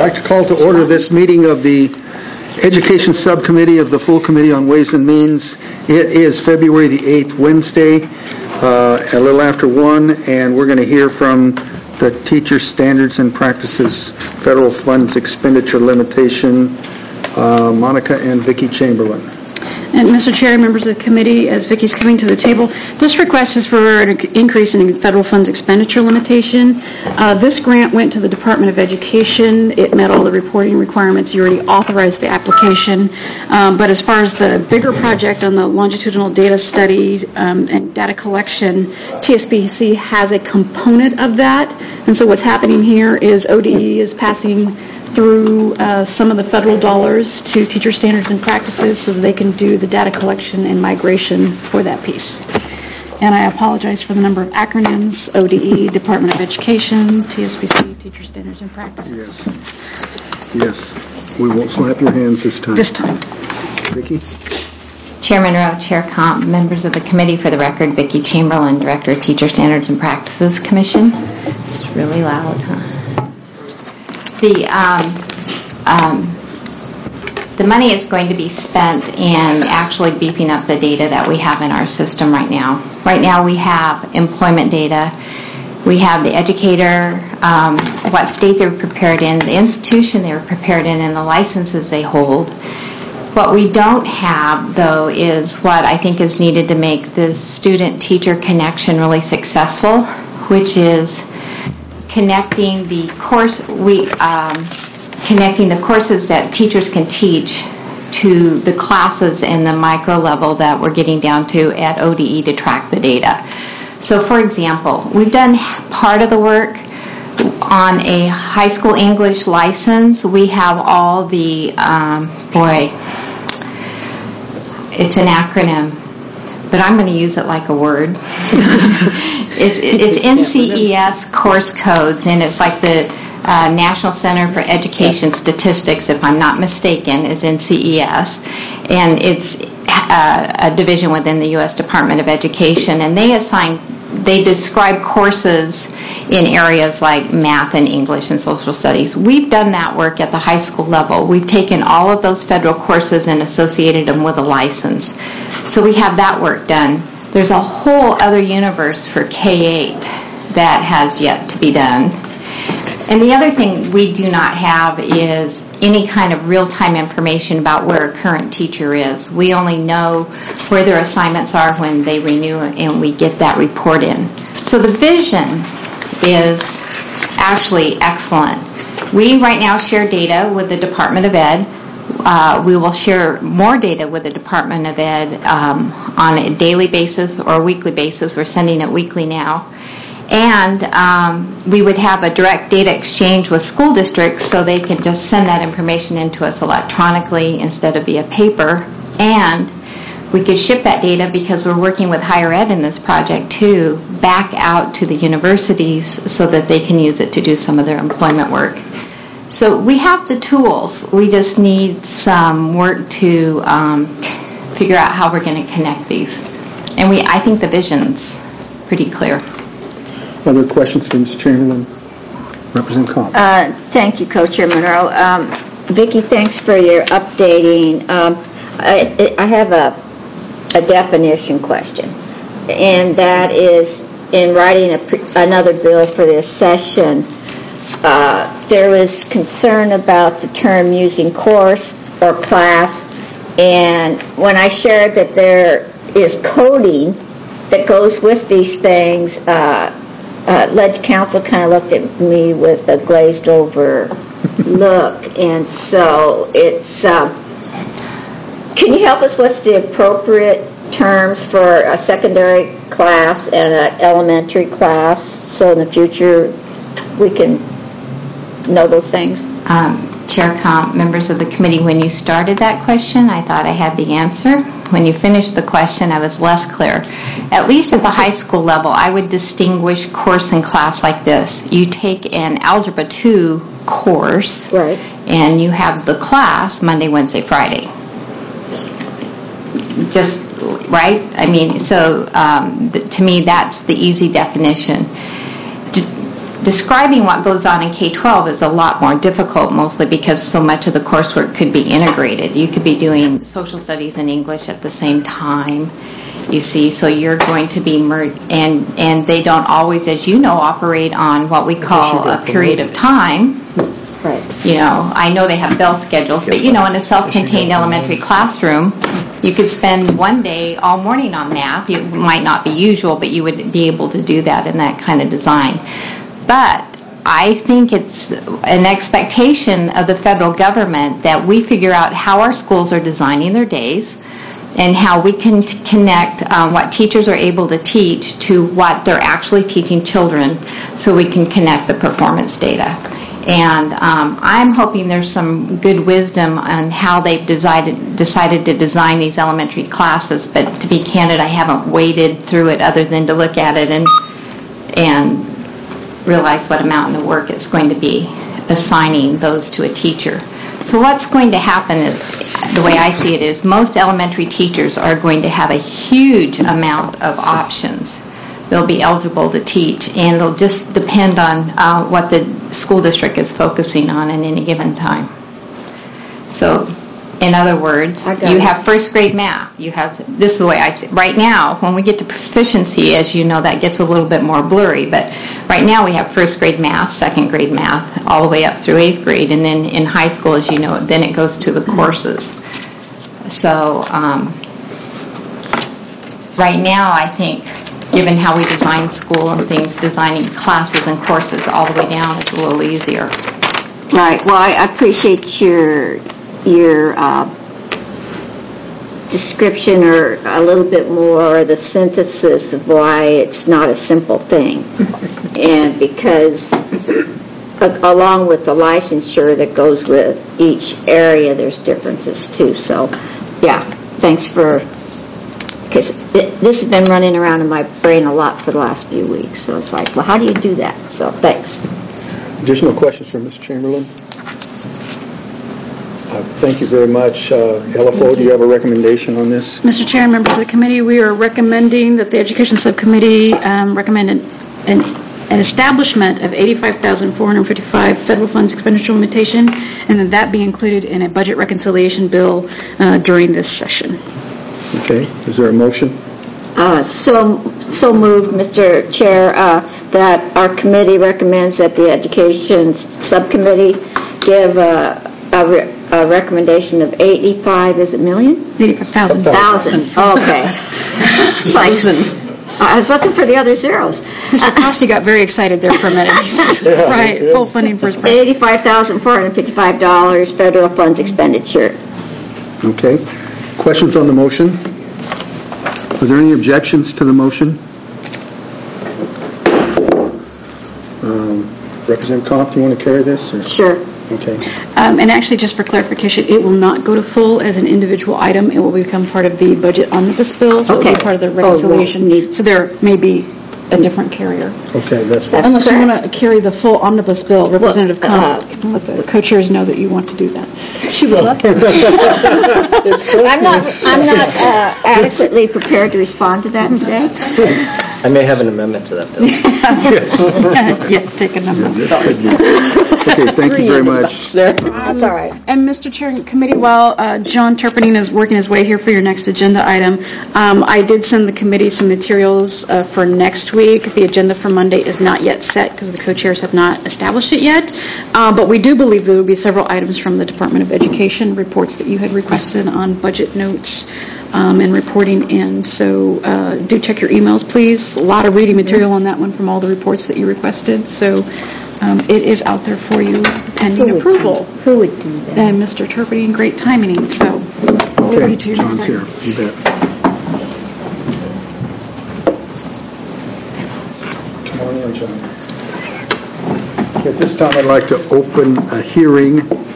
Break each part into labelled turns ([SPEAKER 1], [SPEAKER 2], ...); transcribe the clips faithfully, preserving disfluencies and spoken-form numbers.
[SPEAKER 1] I'd like to call to order this meeting of the Education Subcommittee of the Full Committee on Ways and Means. It is February the eighth, Wednesday, uh, a little after one, and we're going to hear from the Teacher Standards and Practices Federal Funds Expenditure Limitation, uh, Monica and Vicki Chamberlain.
[SPEAKER 2] And Mister Chair, members of the committee, as Vicki's coming to the table, this request is for an increase in federal funds expenditure limitation. Uh, this grant went to the Department of Education. It met all the reporting requirements. You already authorized the application. Um, but as far as the bigger project on the longitudinal data studies um, and data collection, T S B C has a component of that. And so what's happening here is O D E is passing through uh, some of the federal dollars to Teacher Standards and Practices so that they can do the data collection and migration for that piece. And I apologize for the number of acronyms: O D E, Department of Education, T S B C, Teacher Standards and Practices.
[SPEAKER 1] Yes. Yes. We won't slap your hands this time.
[SPEAKER 2] This time.
[SPEAKER 1] Vicki?
[SPEAKER 3] Chairman Rowe, Chair Comp, members of the committee, for the record, Vicki Chamberlain, Director of Teacher Standards and Practices Commission. It's really loud, huh? The um, um, the money is going to be spent in actually beefing up the data that we have in our system right now. Right now we have employment data. We have the educator, um, what state they were prepared in, the institution they were prepared in, and the licenses they hold. What we don't have, though, is what I think is needed to make the student-teacher connection really successful, which is connecting the course we um, connecting the courses that teachers can teach to the classes in the micro level that we're getting down to at O D E to track the data. So, for example, we've done part of the work on a high school English license. We have all the um, boy, it's an acronym, but I'm going to use it like a word. it's, it's N C E S course codes, and it's like the uh, National Center for Education Statistics, if I'm not mistaken, is N C E S, and it's uh, a division within the U S Department of Education, and they assign, they describe courses in areas like math and English and social studies. We've done that work at the high school level. We've taken all of those federal courses and associated them with a license. So we have that work done. There's a whole other universe for K eight that has yet to be done. And the other thing we do not have is any kind of real-time information about where a current teacher is. We only know where their assignments are when they renew, and we get that report in. So the vision is actually excellent. We right now share data with the Department of Ed. Uh, we will share more data with the Department of Ed um, on a daily basis or a weekly basis. We're sending it weekly now. And um, we would have a direct data exchange with school districts so they can just send that information into us electronically instead of via paper. And we could ship that data, because we're working with higher ed in this project too, back out to the universities so that they can use it to do some of their employment work. So we have the tools. We just need some work to um, figure out how we're going to connect these. And we, I think the vision's pretty clear.
[SPEAKER 1] Other questions for Miz Chamberlain? Representative Cobb.
[SPEAKER 4] Uh, thank you, Co-Chairman Monroe. Um, Vicki, thanks for your updating. Um, I, I have a, a definition question, and that is, in writing a pre- another bill for this session, uh, there was concern about the term using course or class, and when I shared that there is coding that goes with these things, uh, Uh, Ledge Council kind of looked at me with a glazed over look, and so it's, uh, can you help us, what's the appropriate terms for a secondary class and an elementary class, so in the future we can know those things?
[SPEAKER 3] Um, Chair Comp, members of the committee, when you started that question, I thought I had the answer. When you finished the question, I was less clear. At least at the high school level, I would distinguish course and class like this. You take an Algebra two course,
[SPEAKER 4] right,
[SPEAKER 3] and you have the class Monday, Wednesday, Friday. Just, right? I mean, so um, th- to me, that's the easy definition. describing what goes on in K twelve is a lot more difficult, mostly because so much of the coursework could be integrated. You could be doing social studies and English at the same time, you see, so you're going to be merged, and, and they don't always, as you know, operate on what we call a period of time.
[SPEAKER 4] Right.
[SPEAKER 3] You know, I know they have bell schedules, but, you know, in a self-contained elementary classroom, you could spend one day all morning on math. It might not be usual, but you would be able to do that in that kind of design. But I think it's an expectation of the federal government that we figure out how our schools are designing their days and how we can t- connect um, what teachers are able to teach to what they're actually teaching children, so we can connect the performance data. And um, I'm hoping there's some good wisdom on how they've decided, decided to design these elementary classes, but to be candid, I haven't waded through it other than to look at it and and realize what amount of work it's going to be assigning those to a teacher. So what's going to happen is, the way I see it is, most elementary teachers are going to have a huge amount of options they'll be eligible to teach, and it'll just depend on uh, what the school district is focusing on at any given time. So, in other words, you
[SPEAKER 4] it.
[SPEAKER 3] have first grade math. You have, this is the way I see it. Right now, when we get to proficiency, as you know, that gets a little bit more blurry, but right now we have first grade math, second grade math, all the way up through eighth grade, and then in high school, as you know, then it goes to the courses. So, um, right now, I think, given how we design school and things, designing classes and courses all the way down is a little easier.
[SPEAKER 4] Right. Well, I appreciate your your uh, description, or a little bit more the synthesis of why it's not a simple thing, and because uh, along with the licensure that goes with each area, there's differences too. So, yeah. Thanks for. Because this has been running around in my brain a lot for the last few weeks. So it's like, well, how do you do that? So thanks.
[SPEAKER 1] Additional questions from Miz Chamberlain? Uh, thank you very much. Uh, L F O, do you have a recommendation on this?
[SPEAKER 2] Mister Chair and members of the committee, we are recommending that the Education Subcommittee um, recommend an, an, an establishment of eighty-five thousand four hundred fifty-five federal funds expenditure limitation, and that that be included in a budget reconciliation bill uh, during this session.
[SPEAKER 1] Okay. Is there a motion?
[SPEAKER 4] Uh, so, so moved, Mister Chair, uh, that our committee recommends that the Education Subcommittee give a, a, re, a recommendation of eighty-five, is it million?
[SPEAKER 2] eighty-five thousand.
[SPEAKER 4] Thousand. Okay. Like, I was looking for the other zeros.
[SPEAKER 2] Mister Costi got very excited there for a minute.
[SPEAKER 1] Yeah,
[SPEAKER 2] right,
[SPEAKER 1] yeah.
[SPEAKER 2] full funding for his project.
[SPEAKER 4] eighty-five thousand four hundred fifty-five dollars federal funds expenditure.
[SPEAKER 1] Okay. Questions on the motion? Are there any objections to the motion? Um, Representative Comp, do you want to carry this? Or?
[SPEAKER 4] Sure.
[SPEAKER 1] Okay.
[SPEAKER 2] Um, and actually, just for clarification, it will not go to full as an individual item. It will become part of the budget omnibus bill, so
[SPEAKER 4] Okay.
[SPEAKER 2] it will be part of the
[SPEAKER 4] Oh,
[SPEAKER 2] reconciliation.
[SPEAKER 4] we'll need-
[SPEAKER 2] So there may be a different carrier.
[SPEAKER 1] Okay, that's fine.
[SPEAKER 2] Unless you
[SPEAKER 4] correct.
[SPEAKER 2] want to carry the full omnibus bill, Representative
[SPEAKER 4] Well,
[SPEAKER 2] Comp, let the co-chairs know that you want to do that. She will.
[SPEAKER 4] I'm not, I'm not uh, adequately prepared to respond to that today.
[SPEAKER 5] I may have an amendment to that bill.
[SPEAKER 2] Yeah, take a number.
[SPEAKER 1] Okay, thank you very much.
[SPEAKER 4] That's all right.
[SPEAKER 2] And Mister Chair and Committee, while uh, John Turpinning is working his way here for your next agenda item, um, I did send the committee some materials uh, for next week. The agenda for Monday is not yet set because the co-chairs have not established it yet, uh, but we do believe there will be several items from the Department of Education, reports that you had requested on budget notes um, and reporting in. So uh, do check your emails, please. A lot of reading material on that one from all the reports that you requested. So um, it is out there for you pending
[SPEAKER 4] Who would
[SPEAKER 2] approval.
[SPEAKER 4] do- Who would do that?
[SPEAKER 2] And Mister Turpinning, great timing. So we'll leave
[SPEAKER 1] Okay,
[SPEAKER 2] you to your next
[SPEAKER 1] John's here.
[SPEAKER 2] item.
[SPEAKER 1] You bet. Come on in, John. At this time, I'd like to open a hearing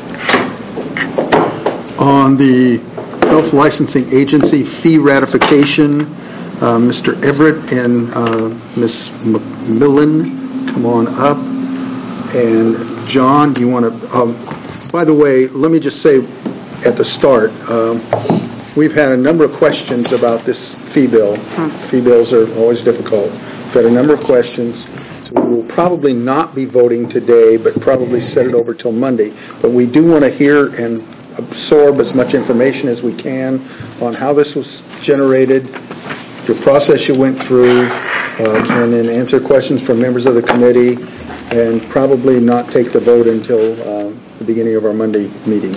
[SPEAKER 1] on the Health Licensing Agency fee ratification. Uh, Mister Everett and uh, Miz McMillan, come on up. And John, do you want to... Um, by the way, let me just say at the start, um, we've had a number of questions about this fee bill. Fee bills are always difficult. We've had a number of questions, so we will probably not be voting today, but probably set it over till Monday. But we do want to hear and absorb as much information as we can on how this was generated, the process you went through, uh, and then answer questions from members of the committee, and probably not take the vote until uh, the beginning of our Monday meeting.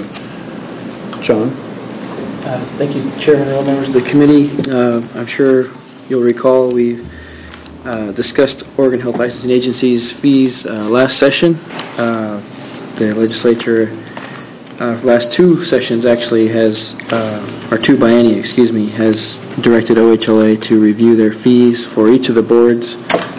[SPEAKER 1] John?
[SPEAKER 6] Uh, thank you, Chairman and all members of the committee. Uh, I'm sure you'll recall we uh, discussed Oregon Health Licensing Agency's fees uh, last session. Uh, the legislature, uh, last two sessions actually has, uh, or two biennia, excuse me, has directed O H L A to review their fees for each of the boards,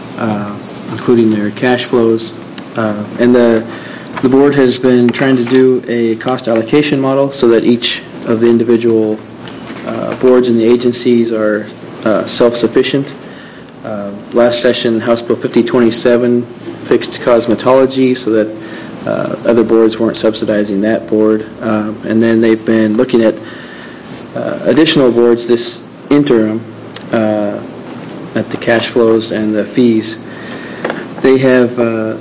[SPEAKER 6] uh, including their cash flows. Uh, and the the board has been trying to do a cost allocation model so that each of the individual uh, boards and the agencies are uh, self-sufficient. Uh, last session, House Bill fifty twenty-seven fixed cosmetology so that uh, other boards weren't subsidizing that board. Um, and then they've been looking at uh, additional boards this interim uh, at the cash flows and the fees. They have uh,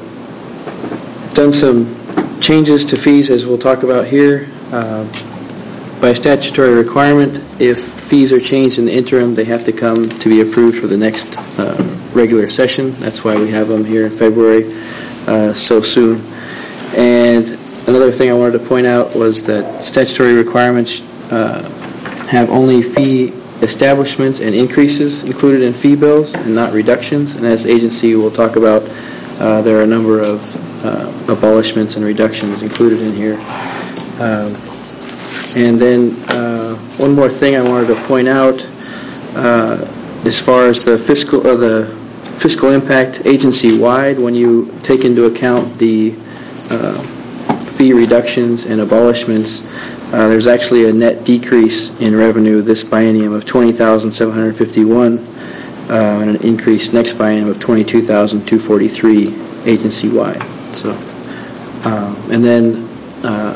[SPEAKER 6] done some changes to fees, as we'll talk about here. Uh, By statutory requirement, if fees are changed in the interim, they have to come to be approved for the next uh, regular session. That's why we have them here in February uh, so soon. And another thing I wanted to point out was that statutory requirements uh, have only fee establishments and increases included in fee bills and not reductions. And as the agency will talk about, uh, there are a number of uh, abolishments and reductions included in here. Um, And then uh, one more thing I wanted to point out, uh, as far as the fiscal uh, the fiscal impact agency-wide, when you take into account the uh, fee reductions and abolishments, uh, there's actually a net decrease in revenue this biennium of twenty thousand seven hundred fifty-one, uh, and an increase next biennium of twenty-two thousand two hundred forty-three agency-wide. So, uh, and then. Uh,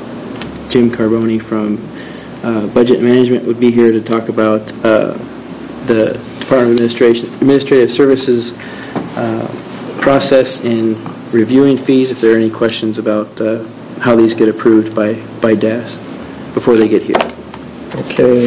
[SPEAKER 6] Jim Carboni from uh, Budget Management would be here to talk about uh, the Department of Administration, Administrative Services uh, process in reviewing fees, if there are any questions about uh, how these get approved by, by D A S before they get here.
[SPEAKER 1] Okay.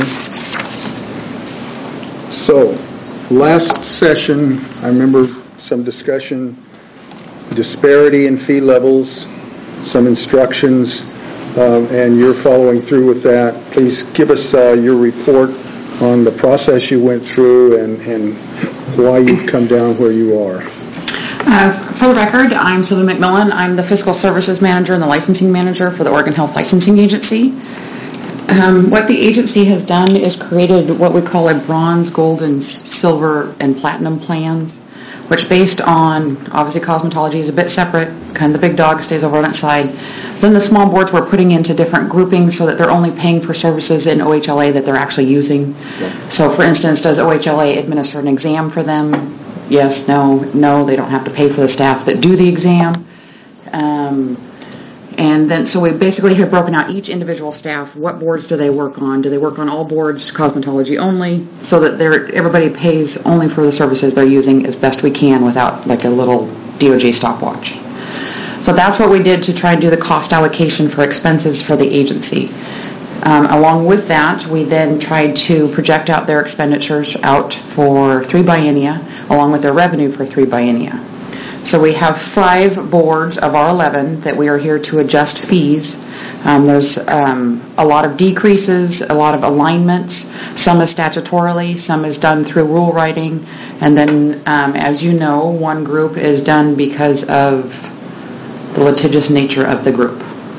[SPEAKER 1] So, last session, I remember some discussion, disparity in fee levels, some instructions, Um, and you're following through with that. Please give us uh, your report on the process you went through and, and why you've come down where you are.
[SPEAKER 7] Uh, for the record, I'm Sylvia McMillan. I'm the Fiscal Services Manager and the Licensing Manager for the Oregon Health Licensing Agency. Um, what the agency has done is created what we call a bronze, gold, and silver, and platinum plans, which based on, obviously cosmetology is a bit separate, kind of the big dog stays over on its side. Then the small boards we're putting into different groupings so that they're only paying for services in O H L A that they're actually using. Yeah. So for instance, does O H L A administer an exam for them? Yes, no, no, they don't have to pay for the staff that do the exam. Um, and then, so we basically have broken out each individual staff. What boards do they work on? Do they work on all boards, cosmetology only, so that they're, everybody pays only for the services they're using as best we can without like a little D O J stopwatch. So that's what we did to try and do the cost allocation for expenses for the agency. Um, along with that, we then tried to project out their expenditures out for three biennia, along with their revenue for three biennia. So we have five boards of our eleven that we are here to adjust fees. Um, there's um, a lot of decreases, a lot of alignments. Some is statutorily, some is done through rule writing, and then, um, as you know, one group is done because of the litigious nature of the group.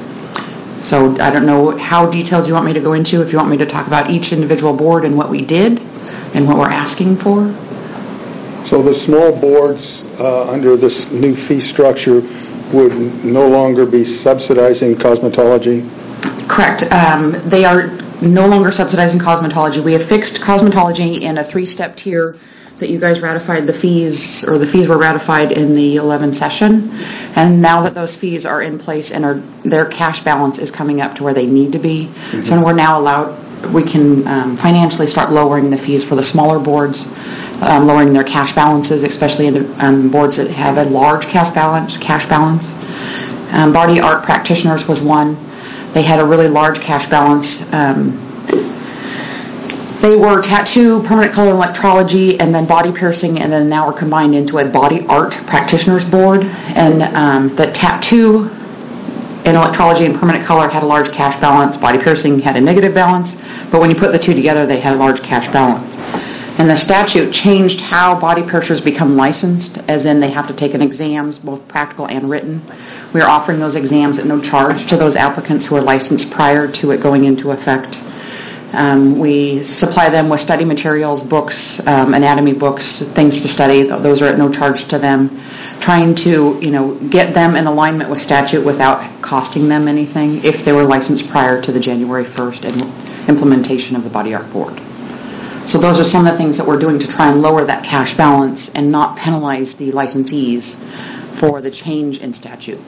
[SPEAKER 7] So I don't know how detailed you want me to go into, if you want me to talk about each individual board and what we did and what we're asking for.
[SPEAKER 1] So the small boards uh, under this new fee structure would no longer be subsidizing cosmetology?
[SPEAKER 7] Correct. Um, they are no longer subsidizing cosmetology. We have fixed cosmetology in a three-step tier that you guys ratified the fees, or the fees were ratified in the eleventh session. And now that those fees are in place and are, their cash balance is coming up to where they need to be, mm-hmm. so we're now allowed, we can um, financially start lowering the fees for the smaller boards um, lowering their cash balances, especially in um, boards that have a large cash balance. Cash balance. Um, body art practitioners was one. They had a really large cash balance. Um, they were tattoo, permanent color electrology, and then body piercing, and then now we're combined into a body art practitioners board. And um, the tattoo and electrology and permanent color had a large cash balance. Body piercing had a negative balance, but when you put the two together, they had a large cash balance. And the statute changed how body piercers become licensed, as in they have to take an exams, both practical and written. We are offering those exams at no charge to those applicants who are licensed prior to it going into effect. Um, we supply them with study materials, books, um, anatomy books, things to study. Those are at no charge to them. Trying to, you know, get them in alignment with statute without costing them anything if they were licensed prior to the January first implementation of the Body Art Board. So those are some of the things that we're doing to try and lower that cash balance and not penalize the licensees for the change in statutes.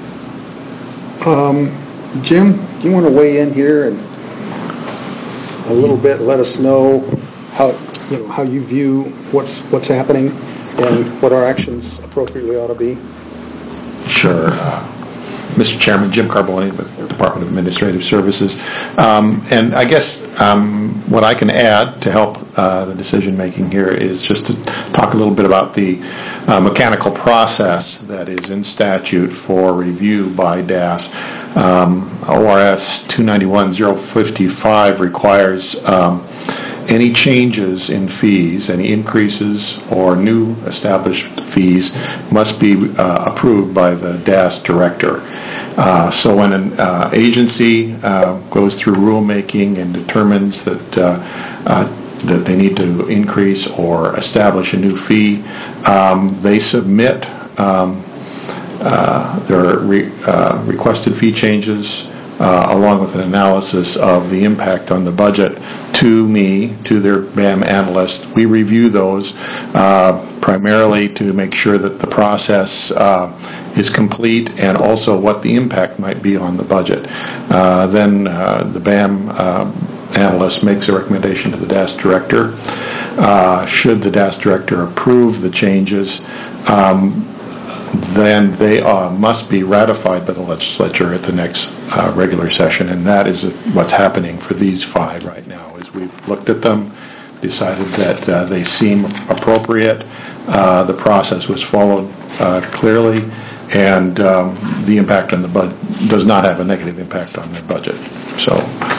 [SPEAKER 1] Um, Jim, do you want to weigh in here and a little bit let us know how you know how you view what's what's happening and what our actions appropriately ought to be?
[SPEAKER 8] Sure. Uh, Mister Chairman, Jim Carboni with the Department of Administrative Services. Um, and I guess um, what I can add to help uh, the decision making here is just to talk a little bit about the uh, mechanical process that is in statute for review by D A S. Um, O R S two ninety-one dash zero fifty-five requires um, any changes in fees, any increases or new established fees must be uh, approved by the D A S director. Uh, so when an uh, agency uh, goes through rulemaking and determines that uh, uh, that they need to increase or establish a new fee, um, they submit um, uh, their re- uh, requested fee changes Uh, along with an analysis of the impact on the budget to me, to their B A M analyst. We review those uh, primarily to make sure that the process uh, is complete and also what the impact might be on the budget. Uh, then uh, the B A M uh, analyst makes a recommendation to the D A S director. Uh, should the D A S director approve the changes, um, then they uh, must be ratified by the legislature at the next uh, regular session, and that is what's happening for these five right now. Is we've looked at them, decided that uh, they seem appropriate, uh, the process was followed uh, clearly, and um, the impact on the budget does not have a negative impact on their budget. So,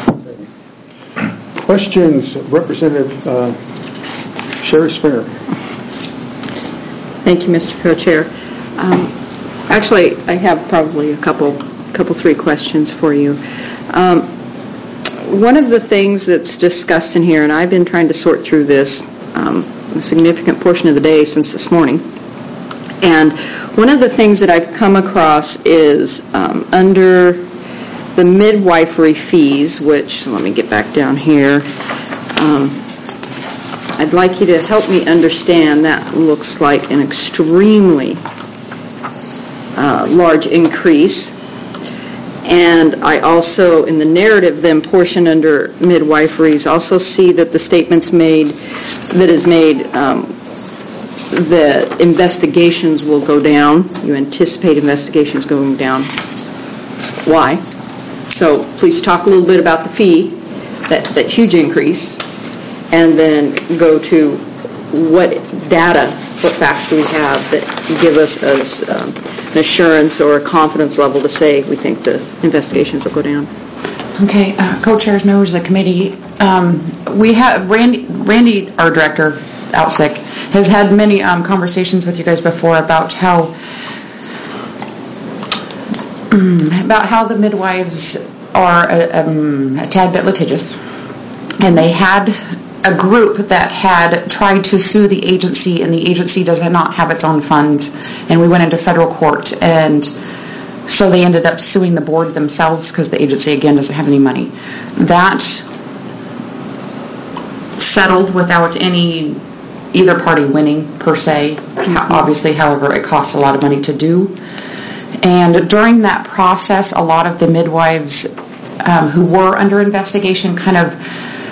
[SPEAKER 1] questions, Representative uh, Sherry Springer.
[SPEAKER 2] Thank you, Mister Co-Chair. Um, actually, I have probably a couple, couple, three questions for you. Um, one of the things that's discussed in here, and I've been trying to sort through this um, a significant portion of the day since this morning, and one of the things that I've come across is um, under the midwifery fees, which, let me get back down here, um, I'd like you to help me understand. That looks like an extremely Uh, large increase. And I also, in the narrative then portion under midwiferys, also see that the statements made, that is made, um, that investigations will go down. You anticipate investigations going down. Why? So please talk a little bit about the fee, that, that huge increase, and then go to what data, what facts do we have that give us as um, an assurance or a confidence level to say we think the investigations will go down.
[SPEAKER 7] Okay, uh, co-chairs, members of the committee, um, we have Randy, Randy, our director, out sick, has had many um, conversations with you guys before about how about how the midwives are a, um, a tad bit litigious, and they had a group that had tried to sue the agency, and the agency does not have its own funds, and we went into federal court, and so they ended up suing the board themselves because the agency, again, doesn't have any money. That settled without any either party winning, per se. Obviously, however, it costs a lot of money to do. And during that process, a lot of the midwives um, who were under investigation kind of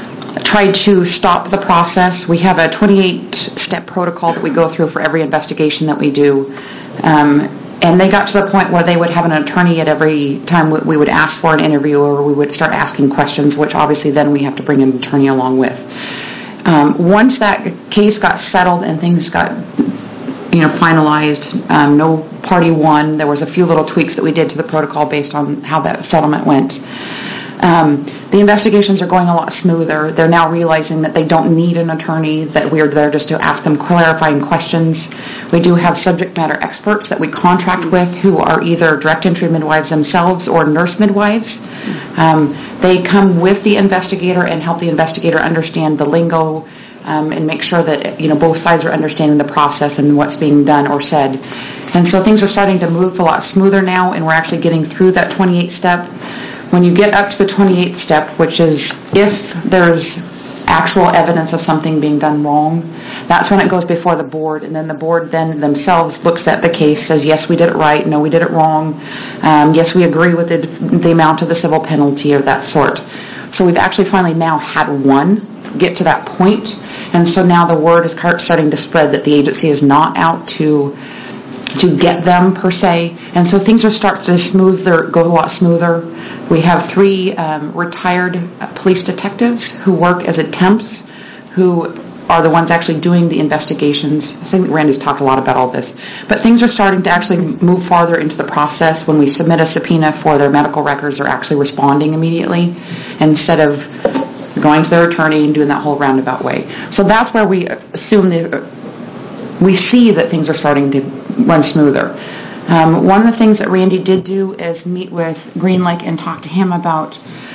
[SPEAKER 7] tried to stop the process. We have a twenty-eight step protocol that we go through for every investigation that we do. Um, and they got to the point where they would have an attorney at every time we would ask for an interview, or we would start asking questions, which obviously then we have to bring an attorney along with. Um, once that case got settled and things got, you know, finalized, um, no party won. There was a few little tweaks that we did to the protocol based on how that settlement went. Um, the investigations are going a lot smoother. They're now realizing that they don't need an attorney, that we're there just to ask them clarifying questions. We do have subject matter experts that we contract with who are either direct entry midwives themselves or nurse midwives. Um, they come with the investigator and help the investigator understand the lingo um, and make sure that, you know, both sides are understanding the process and what's being done or said. And so things are starting to move a lot smoother now, and we're actually getting through that twenty-eight step. When you get up to the twenty-eighth step, which is if there's actual evidence of something being done wrong, that's when it goes before the board, and then the board then themselves looks at the case, says, yes, we did it right, no, we did it wrong, um, yes, we agree with the, the amount of the civil penalty or that sort. So we've actually finally now had one get to that point, and so now the word is starting to spread that the agency is not out to to get them per se, and so things are starting to smoother, go a lot smoother. We have three um, retired uh, police detectives who work as temps, who are the ones actually doing the investigations. I think Randy's talked a lot about all this, but things are starting to actually move farther into the process. When we submit a subpoena for their medical records, they're actually responding immediately instead of going to their attorney and doing that whole roundabout way. So that's where we assume that we see that things are starting to run smoother. Um, one of the things that Randy did do is meet with Green Lake and talk to him about,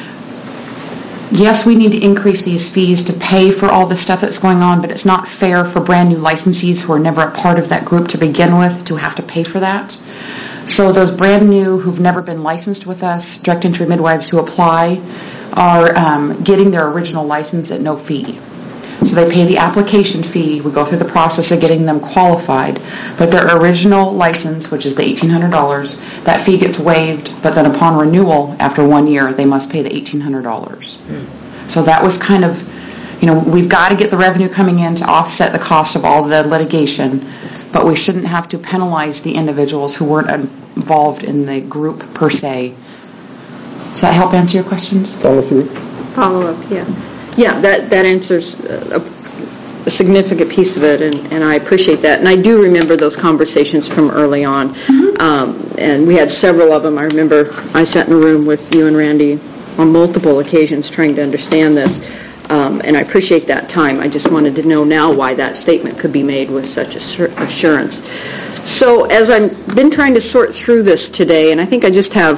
[SPEAKER 7] yes, we need to increase these fees to pay for all the stuff that's going on, but it's not fair for brand new licensees who are never a part of that group to begin with to have to pay for that. So those brand new who've never been licensed with us, direct entry midwives who apply, are um, getting their original license at no fee. So they pay the application fee. We go through the process of getting them qualified, but their original license, which is the eighteen hundred dollars, that fee gets waived, but then upon renewal after one year, they must pay the eighteen hundred dollars. Mm. So that was kind of, you know, we've got to get the revenue coming in to offset the cost of all the litigation, but we shouldn't have to penalize the individuals who weren't involved in the group per se. Does that help answer your questions?
[SPEAKER 1] Follow through.
[SPEAKER 2] Follow up, yeah. Yeah, that, that answers a, a significant piece of it, and, and I appreciate that. And I do remember those conversations from early on, mm-hmm. um, and we had several of them. I remember I sat in a room with you and Randy on multiple occasions trying to understand this, um, and I appreciate that time. I just wanted to know now why that statement could be made with such assurance. So as I've been trying to sort through this today, and I think I just have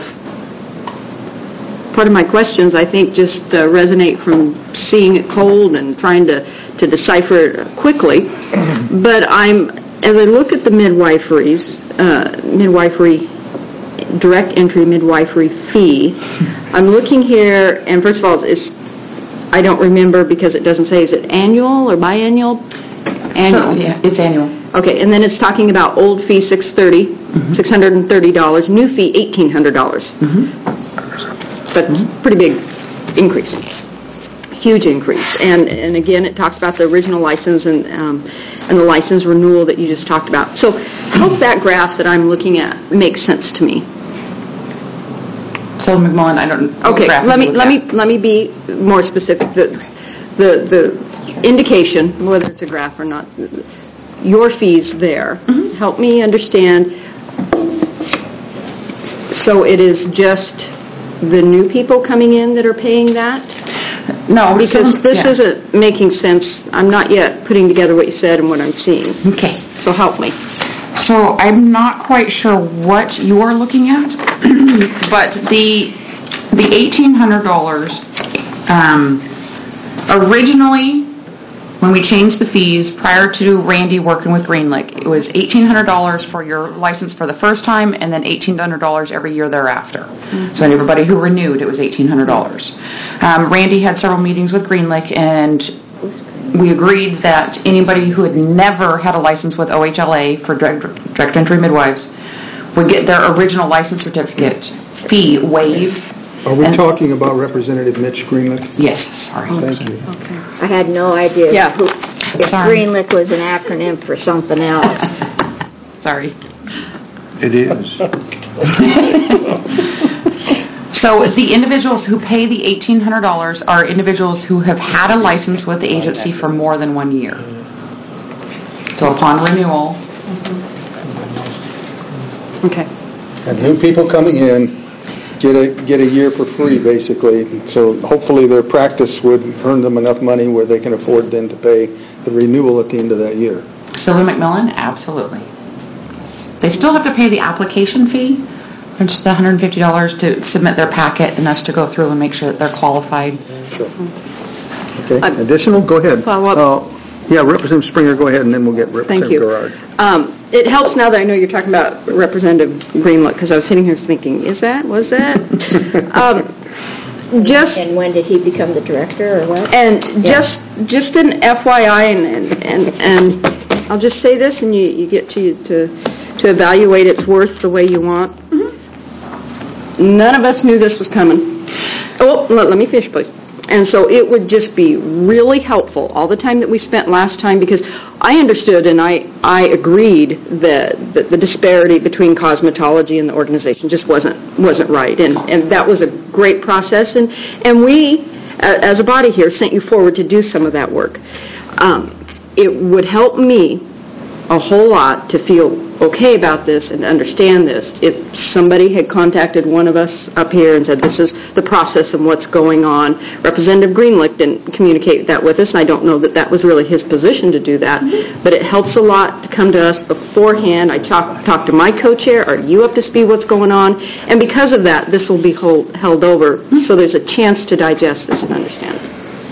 [SPEAKER 2] part of my questions, I think, just uh, resonate from seeing it cold and trying to, to decipher it quickly. But I'm, as I look at the midwifery's, uh, midwifery, direct entry midwifery fee, I'm looking here, and first of all, it's, I don't remember because it doesn't say, is it annual or biannual? Annual.
[SPEAKER 7] So, yeah, it's annual.
[SPEAKER 2] Okay, and then it's talking about old fee six hundred thirty dollars, mm-hmm. six hundred thirty dollars, new fee eighteen hundred dollars. Mm-hmm. But pretty big increase, huge increase. And and again, it talks about the original license and um, and the license renewal that you just talked about. So help that graph that I'm looking at make sense to me.
[SPEAKER 7] So McMullen, I don't.
[SPEAKER 2] Okay, let me let me let me be more specific. The the the indication, whether it's a graph or not, your fees there. Mm-hmm. Help me understand. So it is just the new people coming in that are paying that?
[SPEAKER 7] No,
[SPEAKER 2] because
[SPEAKER 7] some,
[SPEAKER 2] this
[SPEAKER 7] yeah.
[SPEAKER 2] isn't making sense. I'm not yet putting together what you said and what I'm seeing.
[SPEAKER 7] Okay.
[SPEAKER 2] So help me.
[SPEAKER 7] So I'm not quite sure what you're looking at, but the the eighteen hundred dollars um, originally, when we changed the fees prior to Randy working with Green Lake, it was eighteen hundred dollars for your license for the first time and then eighteen hundred dollars every year thereafter. Mm-hmm. So everybody who renewed, it was eighteen hundred dollars. Um, Randy had several meetings with Green Lake, and we agreed that anybody who had never had a license with O H L A for direct, direct entry midwives would get their original license certificate fee waived
[SPEAKER 1] Are we
[SPEAKER 7] And-
[SPEAKER 1] talking about Representative Mitch Greenlick?
[SPEAKER 7] Yes, sorry.
[SPEAKER 1] Thank you.
[SPEAKER 4] I had no idea
[SPEAKER 7] Yeah.
[SPEAKER 4] who- if
[SPEAKER 7] Sorry.
[SPEAKER 4] Greenlick was an acronym for something else.
[SPEAKER 7] Sorry.
[SPEAKER 8] It is.
[SPEAKER 7] So the individuals who pay the eighteen hundred dollars are individuals who have had a license with the agency for more than one year. So upon renewal. Okay.
[SPEAKER 1] And new people coming in get a, get a year for free, basically. So hopefully their practice would earn them enough money where they can afford then to pay the renewal at the end of that year.
[SPEAKER 7] Sylvia McMillan, absolutely. They still have to pay the application fee, which is the one hundred fifty dollars to submit their packet and us to go through and make sure that they're qualified.
[SPEAKER 1] Sure. Okay, additional? Go ahead.
[SPEAKER 2] Follow up.
[SPEAKER 1] Uh, Yeah, Representative Springer, go ahead, and then we'll get
[SPEAKER 2] Thank
[SPEAKER 1] Representative
[SPEAKER 2] you.
[SPEAKER 1] Garrard.
[SPEAKER 2] Um, It helps now that I know you're talking about Representative Greenlook, because I was sitting here thinking, is that, was that? Um, Just,
[SPEAKER 4] And when did he become the director, or what?
[SPEAKER 2] and just, just an F Y I, and, and, and and I'll just say this, and you, you get to, to, to evaluate its worth the way you want. None of us knew this was coming. Oh, let, let me finish, please. And so it would just be really helpful, all the time that we spent last time, because I understood and I, I agreed that, that the disparity between cosmetology and the organization just wasn't wasn't right. And, and that was a great process. And, and we, uh, as a body here, sent you forward to do some of that work. Um, it would help me a whole lot to feel okay about this and understand this if somebody had contacted one of us up here and said, this is the process and what's going on. Representative Greenlick didn't communicate that with us, and I don't know that that was really his position to do that, but it helps a lot to come to us beforehand. I talk, talk to my co-chair, are you up to speed what's going on? And because of that, this will be hold, held over, so there's a chance to digest this and understand it.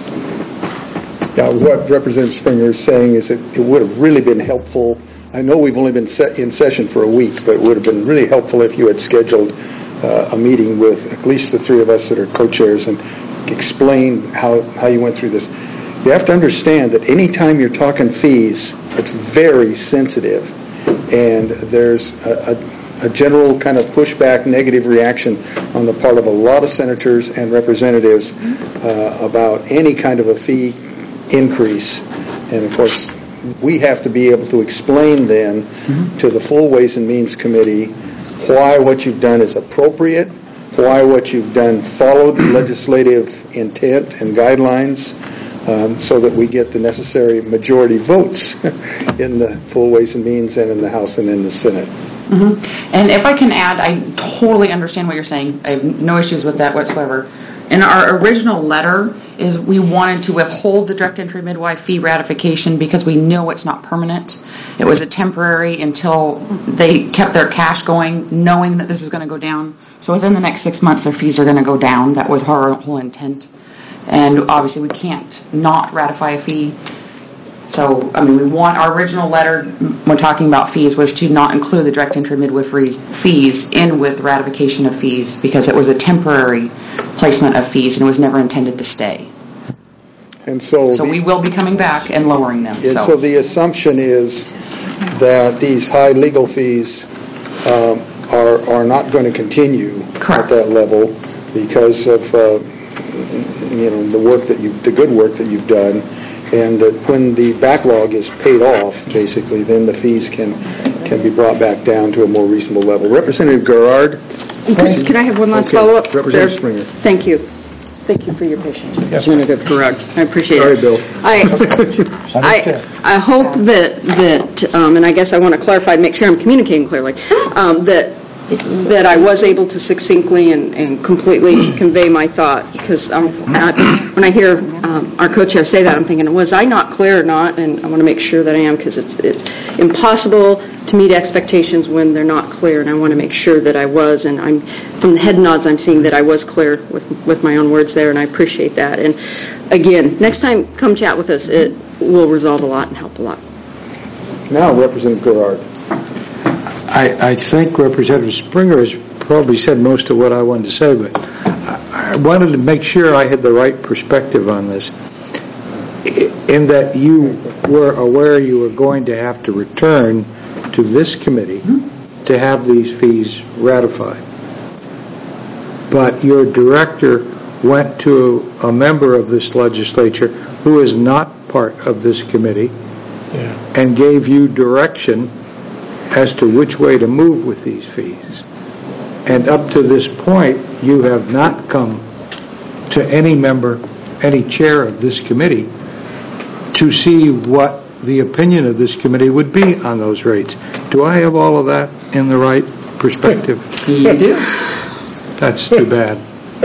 [SPEAKER 1] Yeah, what Representative Springer is saying is that it would have really been helpful. I know we've only been set in session for a week, but it would have been really helpful if you had scheduled uh, a meeting with at least the three of us that are co-chairs and explain how, how you went through this. You have to understand that any time you're talking fees, it's very sensitive, and there's a, a, a general kind of pushback, negative reaction on the part of a lot of senators and representatives uh, about any kind of a fee increase. And of course, we have to be able to explain then mm-hmm. to the full Ways and Means Committee why what you've done is appropriate, why what you've done followed legislative intent and guidelines, um, so that we get the necessary majority votes in the full Ways and Means and in the House and in the Senate.
[SPEAKER 7] Mm-hmm. And if I can add, I totally understand what you're saying. I have no issues with that whatsoever. In our original letter is we wanted to withhold the direct entry midwife fee ratification because we know it's not permanent. It was a temporary until they kept their cash going, knowing that this is going to go down. So within the next six months, their fees are going to go down. That was our whole intent. And obviously we can't not ratify a fee. So, I mean, we want, our original letter when talking about fees was to not include the direct entry midwifery fees in with ratification of fees because it was a temporary placement of fees and it was never intended to stay.
[SPEAKER 1] And so,
[SPEAKER 7] so
[SPEAKER 1] the,
[SPEAKER 7] we will be coming back and lowering them.
[SPEAKER 1] And so. so the assumption is that these high legal fees um, are are not going to continue
[SPEAKER 7] Correct.
[SPEAKER 1] at that level because of uh, you know the work that you the good work that you've done. And that when the backlog is paid off, basically, then the fees can can be brought back down to a more reasonable level. Representative Garrard.
[SPEAKER 2] Could, could I have one last
[SPEAKER 1] okay.
[SPEAKER 2] follow-up?
[SPEAKER 1] Representative there? Springer.
[SPEAKER 2] Thank you. Thank you for your patience.
[SPEAKER 1] Yes.
[SPEAKER 2] Representative Garrard. I appreciate
[SPEAKER 1] Sorry,
[SPEAKER 2] it.
[SPEAKER 1] Bill.
[SPEAKER 2] I, I, I hope that, that um, and I guess I want to clarify and make sure I'm communicating clearly, um, that that I was able to succinctly and, and completely convey my thought, because um, I, when I hear um, our co-chair say that, I'm thinking, was I not clear or not? And I want to make sure that I am, because it's, it's impossible to meet expectations when they're not clear, and I want to make sure that I was, and I'm from the head nods I'm seeing that I was clear with, with my own words there, and I appreciate that. And again, next time, come chat with us. It will resolve a lot and help a lot.
[SPEAKER 1] Now, Representative Garrard.
[SPEAKER 9] I, I think Representative Springer has probably said most of what I wanted to say, but I, I wanted to make sure I had the right perspective on this, in that you were aware you were going to have to return to this committee mm-hmm. to have these fees ratified. but your director went to a member of this legislature who is not part of this committee and gave you direction as to which way to move with these fees. And up to this point, you have not come to any member, any chair of this committee to see what the opinion of this committee would be on those rates. Do I have all of that in the right perspective?
[SPEAKER 6] You do.
[SPEAKER 9] That's too bad.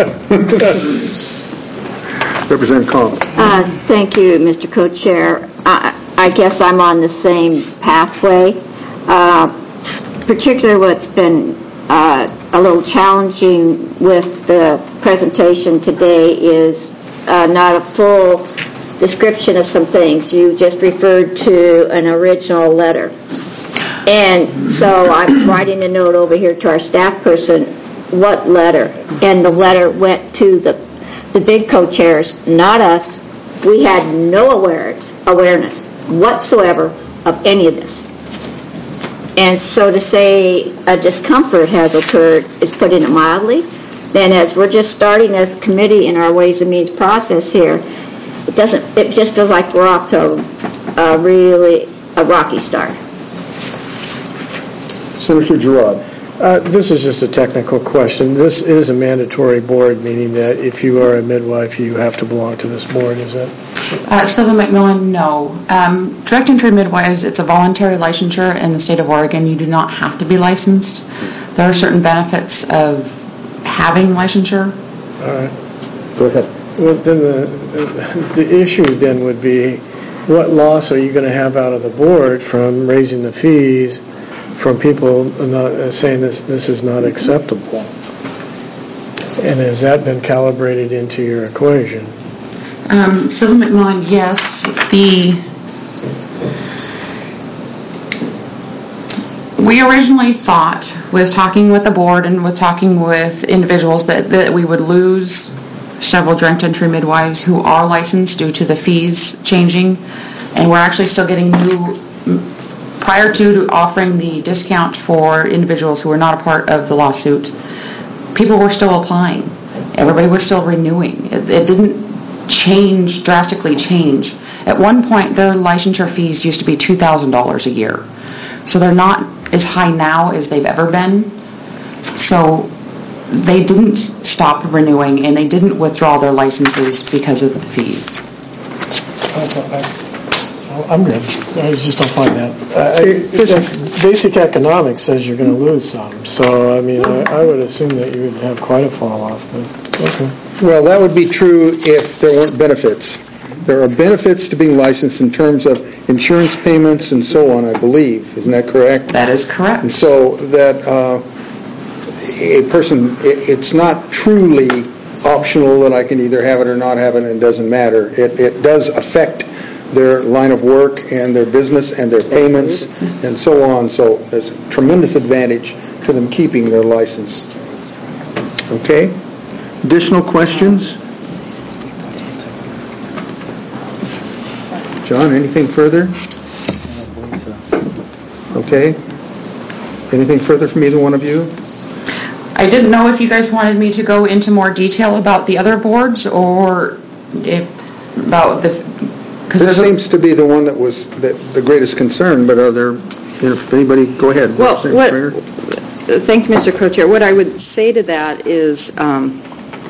[SPEAKER 1] Representative Cobb.
[SPEAKER 4] Uh, thank you, Mister Co-Chair. I, I guess I'm on the same pathway. Uh, particularly what's been uh, a little challenging with the presentation today is uh, not a full description of some things. You just referred to an original letter. And so I'm writing a note over here to our staff person, what letter? And the letter went to the the big co-chairs, not us. We had no awareness, awareness whatsoever of any of this. And so to say a discomfort has occurred is putting it mildly. Then as we're just starting as a committee in our Ways and Means process here, it doesn't, it just feels like we're off to a, a really a rocky start.
[SPEAKER 1] Senator Girard.
[SPEAKER 10] Uh, this is just a technical question. This is a mandatory board, meaning that if you are a midwife, you have to belong to this board, is it?
[SPEAKER 7] Uh, Sylvan McMillan, no. Um, direct entry midwives, it's a voluntary licensure in the state of Oregon. You do not have to be licensed. There are certain benefits of having licensure.
[SPEAKER 10] All right.
[SPEAKER 1] Go ahead.
[SPEAKER 10] Well, then the, the issue then would be, what loss are you going to have out of the board from raising the fees from people not, uh, saying this this is not acceptable? And has that been calibrated into your equation?
[SPEAKER 7] Um, Sylvan McMillan, yes. The we originally thought, with talking with the board and with talking with individuals, that, that we would lose several direct entry midwives who are licensed due to the fees changing, and we're actually still getting new. Prior to offering the discount for individuals who were not a part of the lawsuit, people were still applying. Everybody was still renewing. It, it didn't change, drastically change. At one point, their licensure fees used to be two thousand dollars a year. So they're not as high now as they've ever been. So they didn't stop renewing, and they didn't withdraw their licenses because of the fees.
[SPEAKER 10] I'm good. I just don't find that. Uh, it, basic economics says you're going to lose some. So, I mean, I, I would assume that you would have quite a fall off. But, okay.
[SPEAKER 1] Well, that would be true if there weren't benefits. There are benefits to being licensed in terms of insurance payments and so on, I believe. Isn't that correct?
[SPEAKER 7] That is correct.
[SPEAKER 1] And so that uh, a person, it, it's not truly optional that I can either have it or not have it, and it doesn't matter. It, it does affect their line of work and their business and their payments and so on. So there's a tremendous advantage to them keeping their license. Okay? Additional questions? John, anything further? Okay. Anything further from either one of you?
[SPEAKER 7] I didn't know if you guys wanted me to go into more detail about the other boards or if about the...
[SPEAKER 1] This seems to be the one that was the, the greatest concern, but are there, you know, if anybody, go ahead.
[SPEAKER 11] Well, what, thank you, Mister Co-Chair. What I would say to that is um,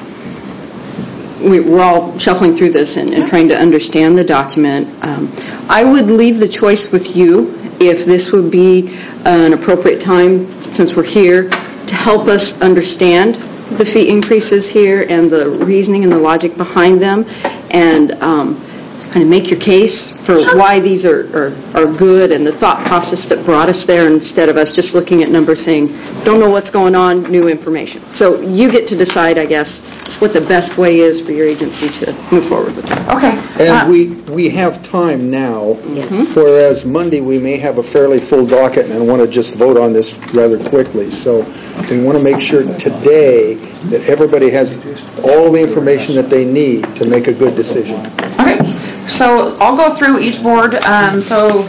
[SPEAKER 11] we, we're all shuffling through this and, and trying to understand the document. Um, I would leave the choice with you if this would be an appropriate time, since we're here, to help us understand the fee increases here and the reasoning and the logic behind them, and um, kind of make your case for why these are, are, are good and the thought process that brought us there, instead of us just looking at numbers saying, don't know what's going on, new information. So you get to decide, I guess, what the best way is for your agency to move forward with that.
[SPEAKER 7] Okay.
[SPEAKER 1] And
[SPEAKER 7] uh,
[SPEAKER 1] we, we have time now,
[SPEAKER 4] Yes.
[SPEAKER 1] whereas Monday we may have a fairly full docket and want to just vote on this rather quickly. So we want to make sure today that everybody has all the information that they need to make a good decision.
[SPEAKER 7] Okay. So I'll go through each board. Um, so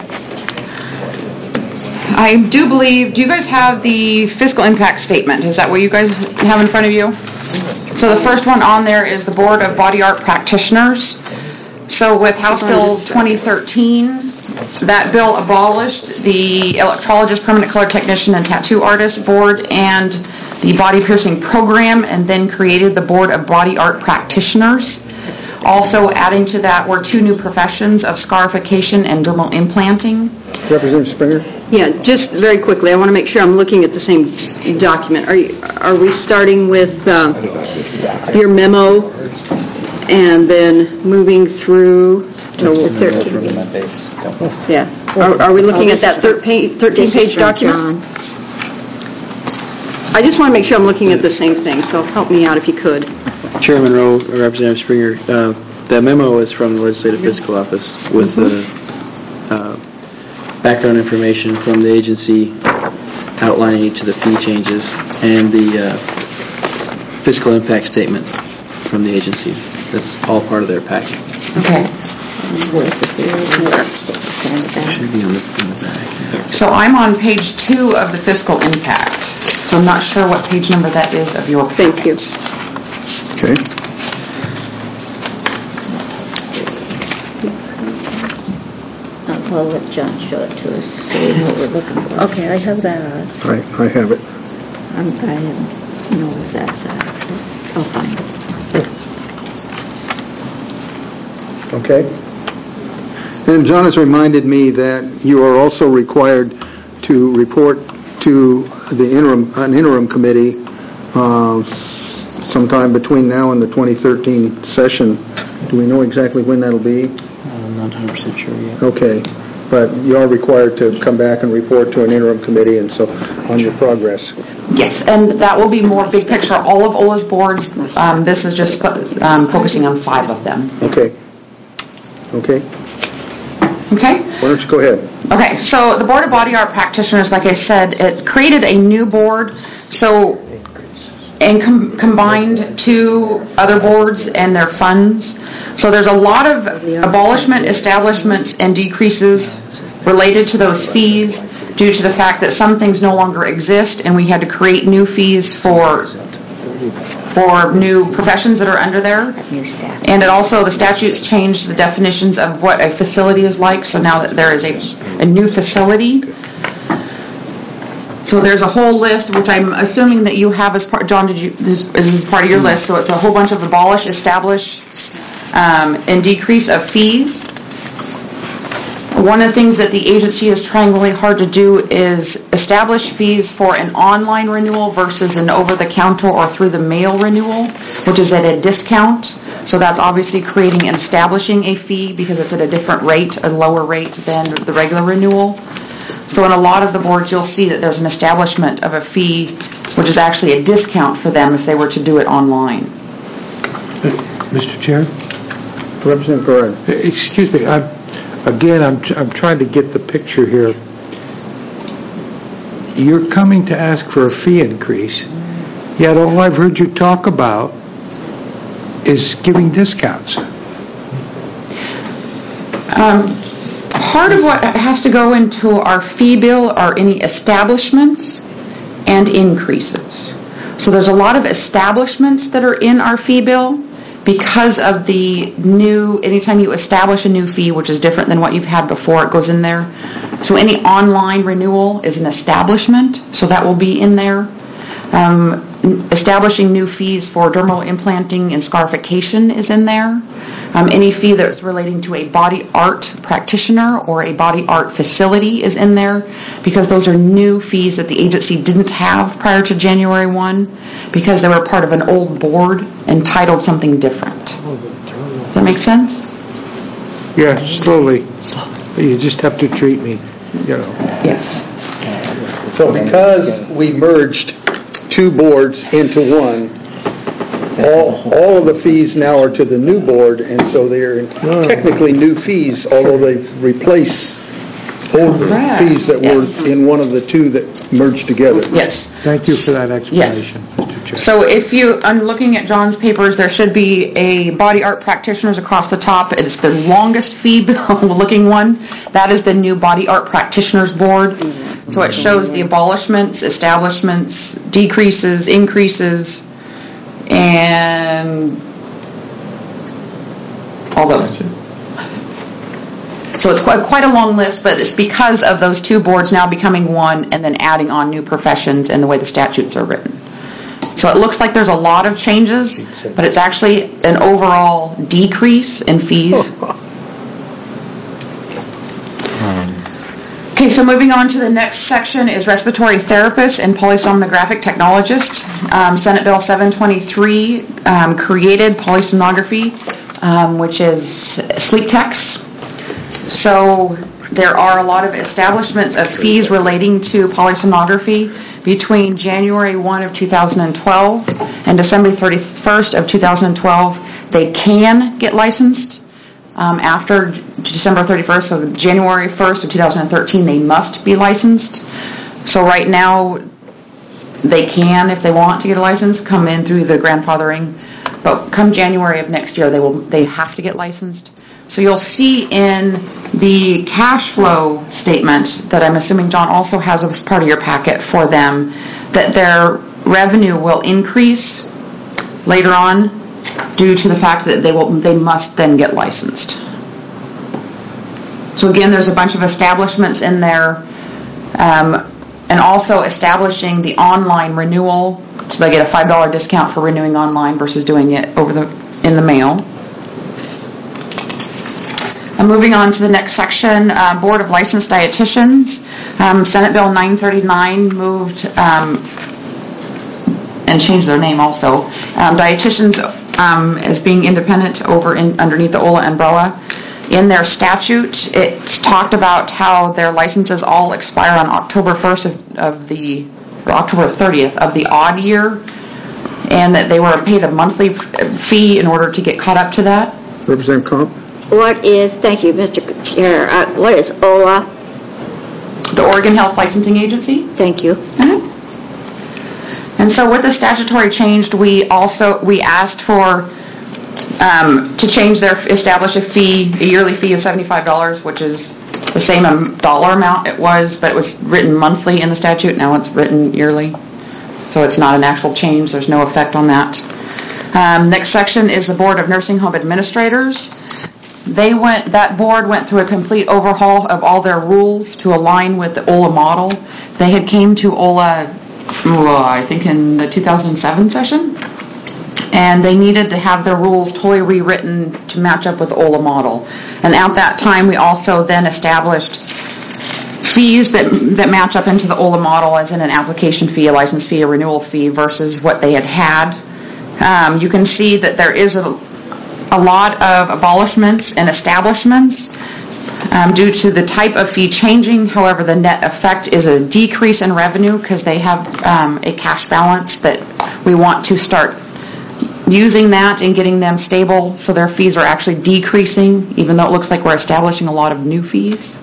[SPEAKER 7] I do believe, do you guys have the fiscal impact statement? Is that what you guys have in front of you? So the first one on there is the Board of Body Art Practitioners. So with House Bill twenty thirteen, that bill abolished the electrologist, permanent color technician, and tattoo artist board and the body piercing program, and then created the Board of Body Art Practitioners. Also adding to that were two new professions of scarification and dermal implanting.
[SPEAKER 1] Representative Springer?
[SPEAKER 11] Yeah, just very quickly, I want to make sure I'm looking at the same document. Are you, are we starting with um, your memo and then moving through to thirteen? Yeah. Are, are we looking at that thirteen-page document? I just want to make sure I'm looking at the same thing, so help me out if you could.
[SPEAKER 6] Chairman Rowe, Representative Springer, uh, the memo is from the Legislative Fiscal Office with the uh, background information from the agency outlining each of the fee changes and the uh, fiscal impact statement from the agency. That's all part of their package.
[SPEAKER 7] Okay.
[SPEAKER 6] Should be on the, in the back.
[SPEAKER 7] So I'm on page two of the fiscal impact. So I'm not sure what page number that is of your packet.
[SPEAKER 11] Thank you.
[SPEAKER 1] Okay.
[SPEAKER 4] I'll let John show it to us to see what we're looking for. Okay, I have that.
[SPEAKER 1] I, I have it.
[SPEAKER 4] I'm, I don't know what that's at. I'll find it.
[SPEAKER 1] Okay. And John has reminded me that you are also required to report to the interim, an interim committee uh, sometime between now and the twenty thirteen session. Do we know exactly when that'll be?
[SPEAKER 6] I'm not one hundred percent sure yet.
[SPEAKER 1] Okay. But you are required to come back and report to an interim committee and so on your progress.
[SPEAKER 7] Yes, and that will be more big picture. All of O L A's boards, um, this is just um, focusing on five of them.
[SPEAKER 1] Okay. Okay.
[SPEAKER 7] Okay?
[SPEAKER 1] Why don't you go ahead?
[SPEAKER 7] Okay, so the Board of Body Art Practitioners, like I said, it created a new board, so, and com- combined two other boards and their funds. So there's a lot of abolishment, establishments, and decreases related to those fees due to the fact that some things no longer exist, and we had to create new fees for for new professions that are under there. And it also, the statutes changed the definitions of what a facility is like, so now that there is a, a new facility. So there's a whole list, which I'm assuming that you have as part, John, did you, this, this is part of your list, so it's a whole bunch of abolish, establish, um, and decrease of fees. One of the things that the agency is trying really hard to do is establish fees for an online renewal versus an over-the-counter or through-the-mail renewal, which is at a discount. So that's obviously creating and establishing a fee because it's at a different rate, a lower rate than the regular renewal. So in a lot of the boards, you'll see that there's an establishment of a fee, which is actually a discount for them if they were to do it online.
[SPEAKER 9] Mister Chair?
[SPEAKER 1] Representative Guerin.
[SPEAKER 9] Excuse me, I'm, again, I'm, I'm trying to get the picture here. You're coming to ask for a fee increase, yet all I've heard you talk about is giving discounts.
[SPEAKER 7] Um, part of what has to go into our fee bill are any establishments and increases. So there's a lot of establishments that are in our fee bill because of the new, anytime you establish a new fee, which is different than what you've had before, it goes in there. So any online renewal is an establishment, so that will be in there. Um, establishing new fees for dermal implanting and scarification is in there. Um, any fee that's relating to a body art practitioner or a body art facility is in there because those are new fees that the agency didn't have prior to January first because they were part of an old board entitled something different. Does that make sense?
[SPEAKER 9] Yeah, slowly. You just have to treat me, you know.
[SPEAKER 7] Yes.
[SPEAKER 1] So because we merged two boards into one, all, all of the fees now are to the new board, and so they're technically new fees, although they replace old
[SPEAKER 7] Correct.
[SPEAKER 1] fees that
[SPEAKER 7] Yes.
[SPEAKER 1] were in one of the two that merged together.
[SPEAKER 7] Yes.
[SPEAKER 9] Thank you for that explanation, Mister Chair.
[SPEAKER 7] So if you, I'm looking at John's papers, there should be a body art practitioners across the top. It's the longest fee bill looking one. That is the new body art practitioners board. So it shows the abolishments, establishments, decreases, increases, and all those. So it's quite, quite a long list, but it's because of those two boards now becoming one and then adding on new professions and the way the statutes are written. So it looks like there's a lot of changes, but it's actually an overall decrease in fees. Okay, so moving on to the next section is respiratory therapists and polysomnographic technologists. Um, Senate Bill seven twenty-three um, created polysomnography, um, which is sleep techs. So there are a lot of establishments of fees relating to polysomnography between January first of two thousand twelve and December thirty-first of two thousand twelve. They can get licensed. Um, after December thirty-first, so January first of two thousand thirteen, they must be licensed. So right now, they can, if they want to get a license, come in through the grandfathering. But come January of next year, they will they have to get licensed. So you'll see in the cash flow statement that I'm assuming John also has as part of your packet for them, that their revenue will increase later on due to the fact that they will they must then get licensed. So again, there's a bunch of establishments in there, um, and also establishing the online renewal, so they get a five dollars discount for renewing online versus doing it over the in the mail. And moving on to the next section, uh, Board of Licensed Dietitians. Um, Senate Bill nine thirty-nine moved um, and changed their name also. Um, dietitians um, as being independent over in, underneath the O L A umbrella. In their statute, it talked about how their licenses all expire on October first of, of the, or October thirtieth of the odd year, and that they were paid a monthly fee in order to get caught up to that.
[SPEAKER 1] Representative Comp?
[SPEAKER 4] What is, thank you, Mister Chair, uh, what is O L A?
[SPEAKER 7] The Oregon Health Licensing Agency.
[SPEAKER 4] Thank you.
[SPEAKER 7] Uh-huh. And so with the statutory change, we also, we asked for, um, to change their, establish a fee, a yearly fee of seventy-five dollars, which is the same um, dollar amount it was, but it was written monthly in the statute. Now it's written yearly. So it's not an actual change. There's no effect on that. Um, next section is the Board of Nursing Home Administrators. They went, that board went through a complete overhaul of all their rules to align with the O L A model. They had came to O L A, oh, I think in the two thousand seven session, and they needed to have their rules totally rewritten to match up with the O L A model. And at that time, we also then established fees that that match up into the O L A model, as in an application fee, a license fee, a renewal fee, versus what they had had. Um, you can see that there is a a lot of abolishments and establishments um, due to the type of fee changing. However, the net effect is a decrease in revenue because they have um, a cash balance that we want to start using that and getting them stable, so their fees are actually decreasing, even though it looks like we're establishing a lot of new fees.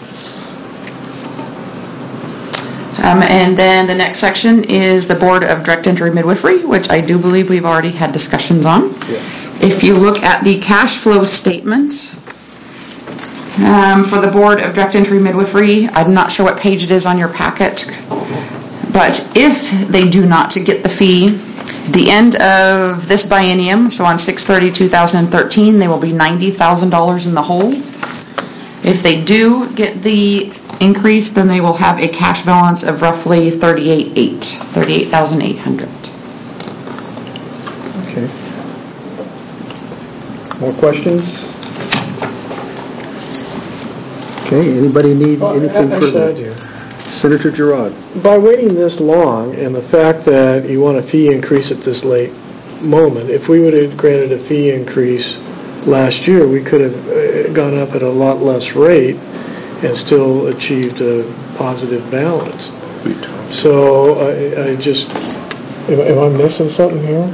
[SPEAKER 7] Um, and then the next section is the Board of Direct Entry Midwifery, which I do believe we've already had discussions on.
[SPEAKER 1] Yes.
[SPEAKER 7] If you look at the cash flow statement um, for the Board of Direct Entry Midwifery, I'm not sure what page it is on your packet, but if they do not get the fee, the end of this biennium, so on six thirty two thousand thirteen, they will be ninety thousand dollars in the hole. If they do get the increase, then they will have a cash balance of roughly thirty-eight thousand eight hundred.
[SPEAKER 1] Okay. More questions? Okay, anybody need
[SPEAKER 10] Well,
[SPEAKER 1] anything
[SPEAKER 10] actually, I
[SPEAKER 1] further?
[SPEAKER 10] do.
[SPEAKER 1] Senator Girard.
[SPEAKER 10] By waiting this long and the fact that you want a fee increase at this late moment, if we would have granted a fee increase last year, we could have uh, gone up at a lot less rate and still achieved a positive balance. So I, I just, am, am I missing something here?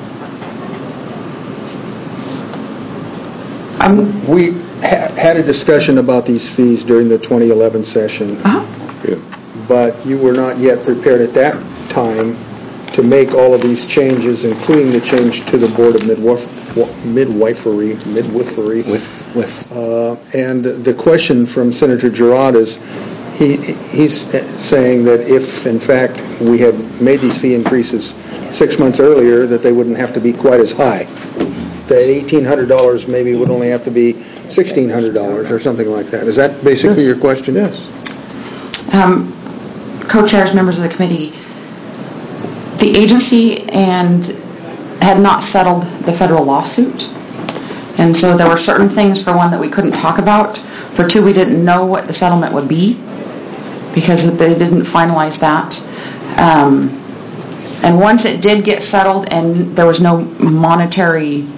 [SPEAKER 1] Um, we ha- had a discussion about these fees during the twenty eleven session,
[SPEAKER 7] Uh-huh.
[SPEAKER 1] but you were not yet prepared at that time to make all of these changes, including the change to the Board of Midwif- Midwifery, midwifery.
[SPEAKER 5] With, with.
[SPEAKER 1] Uh, and the question from Senator Girard is, He, he's saying that if, in fact, we had made these fee increases six months earlier, that they wouldn't have to be quite as high. That eighteen hundred dollars maybe would only have to be sixteen hundred dollars or something like that. Is that basically
[SPEAKER 10] Yes.
[SPEAKER 1] your question?
[SPEAKER 10] Yes.
[SPEAKER 7] Um, co-chairs, members of the committee, the agency and had not settled the federal lawsuit. And so there were certain things, for one, that we couldn't talk about. For two, we didn't know what the settlement would be because they didn't finalize that. Um, and once it did get settled and there was no monetary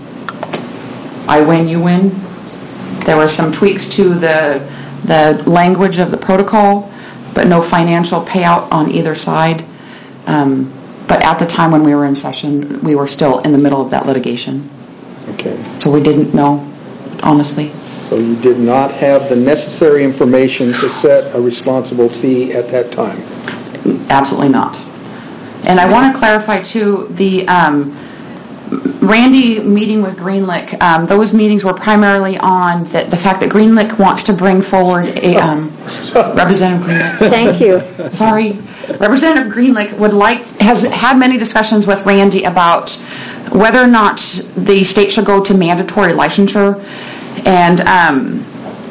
[SPEAKER 7] I win, you win, there were some tweaks to the the language of the protocol, but no financial payout on either side. Um, but at the time when we were in session, we were still in the middle of that litigation.
[SPEAKER 1] Okay.
[SPEAKER 7] So we didn't know, honestly.
[SPEAKER 1] So you did not have the necessary information to set a responsible fee at that time?
[SPEAKER 7] Absolutely not. And I want to clarify, too, the um, Randy meeting with Greenlick, um, those meetings were primarily on the, the fact that Greenlick wants to bring forward a um, Representative Greenlick.
[SPEAKER 4] Thank you.
[SPEAKER 7] Sorry. Representative Greenlick would like, has had many discussions with Randy about whether or not the state should go to mandatory licensure. And um,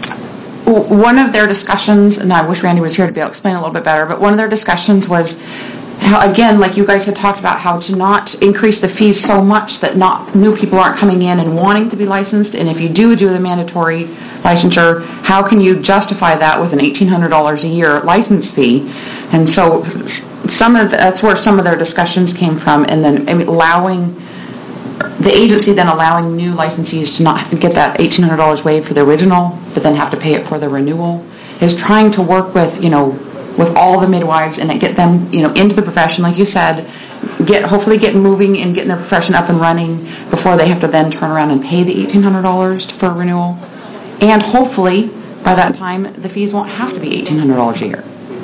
[SPEAKER 7] one of their discussions, and I wish Randy was here to be able to explain a little bit better, but one of their discussions was how, again, like you guys had talked about, how to not increase the fees so much that not new people aren't coming in and wanting to be licensed. And if you do do the mandatory licensure, how can you justify that with an eighteen hundred dollars a year license fee? And so some of the, that's where some of their discussions came from. And then allowing the agency then allowing new licensees to not get that eighteen hundred dollars waived for the original, but then have to pay it for the renewal, is trying to work with, you know, with all the midwives and get them, you know, into the profession, like you said, get hopefully get moving and getting their profession up and running before they have to then turn around and pay the eighteen hundred dollars for renewal. And hopefully, by that time, the fees won't have to be eighteen hundred dollars a year.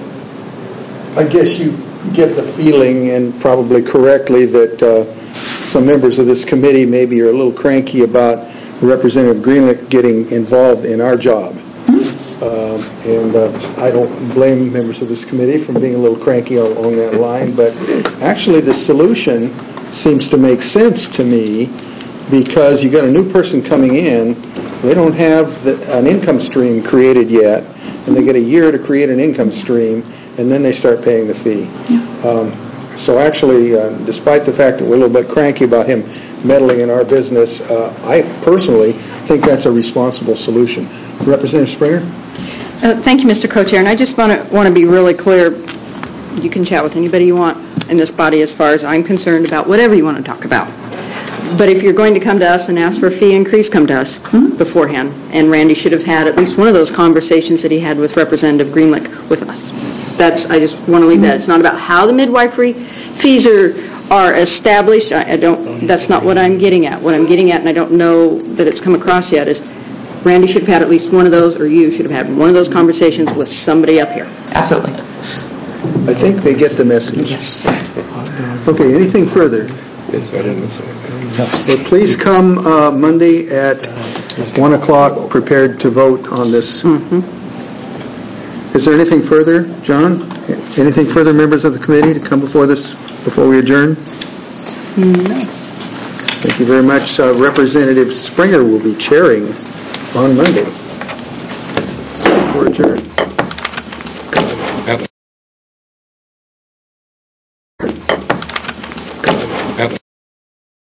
[SPEAKER 1] I guess you get the feeling, and probably correctly, that uh, some members of this committee maybe are a little cranky about Representative Greenlick getting involved in our job. Uh, and uh, I don't blame members of this committee for being a little cranky along that line, but actually the solution seems to make sense to me, because you got a new person coming in, they don't have the, an income stream created yet, and they get a year to create an income stream, and then they start paying the fee. Um, so actually, uh, despite the fact that we're a little bit cranky about him meddling in our business, uh, I personally think that's a responsible solution. Representative Springer?
[SPEAKER 11] Uh, thank you, Mister Co-Chair. And I just want to want to be really clear. You can chat with anybody you want in this body as far as I'm concerned about whatever you want to talk about. But if you're going to come to us and ask for a fee increase, come to us mm-hmm. beforehand. And Randy should have had at least one of those conversations that he had with Representative Greenlick with us. That's, I just want to leave mm-hmm. that. It's not about how the midwifery fees are are established. I, I don't. That's not what I'm getting at. What I'm getting at, and I don't know that it's come across yet, is Randy should have had at least one of those, or you should have had one of those conversations with somebody up here.
[SPEAKER 7] Absolutely.
[SPEAKER 1] I think they get the message.
[SPEAKER 7] Yes.
[SPEAKER 1] Okay, anything further?
[SPEAKER 12] Yes, I didn't say that.
[SPEAKER 1] Well, please come uh, Monday at one o'clock prepared to vote on this.
[SPEAKER 11] Mm-hmm.
[SPEAKER 1] Is there anything further, John? Anything further, members of the committee, to come before this, before we adjourn?
[SPEAKER 11] No.
[SPEAKER 1] Thank you very much. Uh, Representative Springer will be chairing on Monday. We're adjourned.